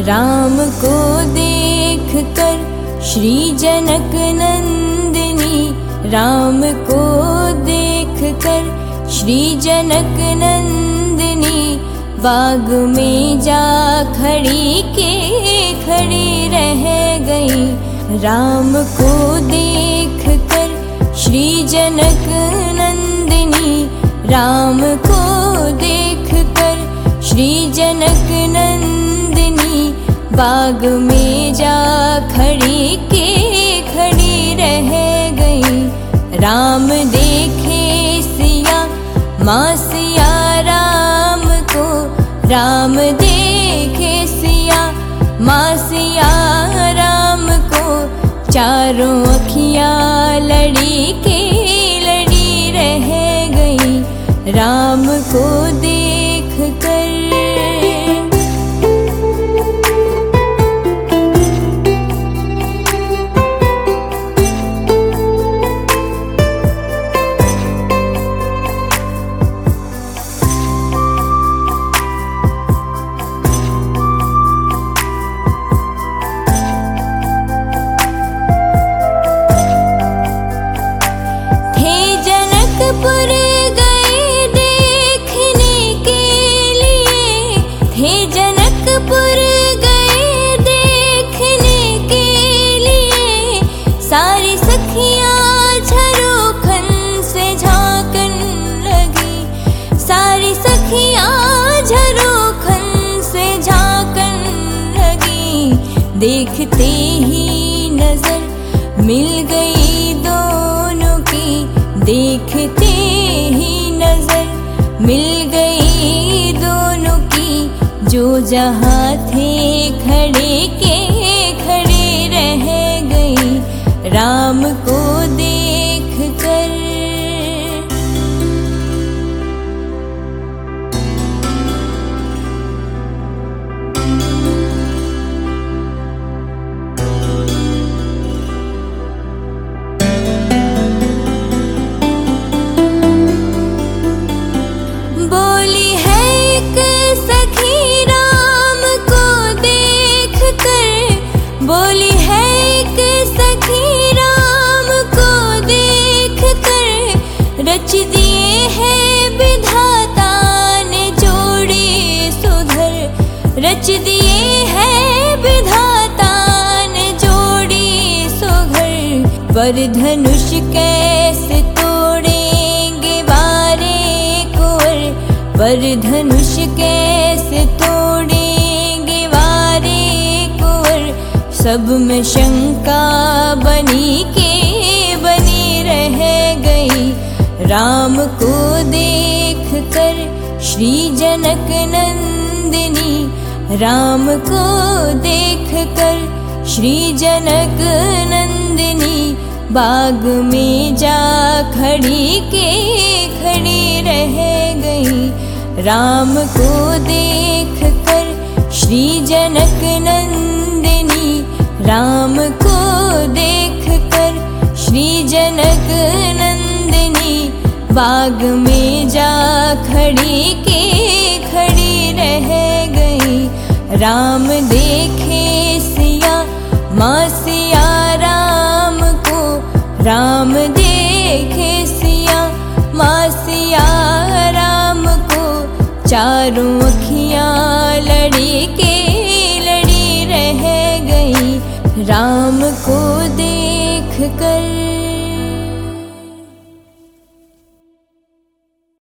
राम को देख कर श्री जनक नंदिनी, राम को देख कर श्री जनक नंदिनी, बाग में जा खड़ी के खड़ी रह गई। राम को देख कर श्री जनक नंदिनी, राम को देख कर श्री जनक नंदिनी, बाग में जा खड़ी के खड़ी रह गई। राम देखे सिया माँ सिया राम को, राम देखे सिया माँ सिया राम को, चारों अखियाँ लड़ी के लड़ी रह गई। राम को देख कर देखते ही नजर मिल गई दोनों की, देखते ही नजर मिल गई दोनों की, जो जहाँ थे खड़े के खड़े रह गई। राम को देख कर रच दिए हैं विधाता ने जोड़ी सुधर, रच दिए हैं विधाता ने जोड़ी सुधर। पर धनुष कैसे तोड़ेंगे बारे कुंवर, पर धनुष कैसे तोड़ेंगे बारे कुंवर, सब में शंका बनी के बनी रह गई। राम को देख कर श्री जनक नंदिनी, राम को देख कर श्री जनक नंदिनी, बाग में जा खड़ी के खड़ी रह गई। राम को देख कर श्री जनक नंदिनी, राम को देख कर श्री जनक नंदिनी, बाग में जा खड़ी के खड़ी रह गई। राम देखे सिया माँ सिया राम को, राम देखे सिया माँ सिया राम को, चारों अखियाँ लड़ी के लड़ी रह गई। राम को देख कर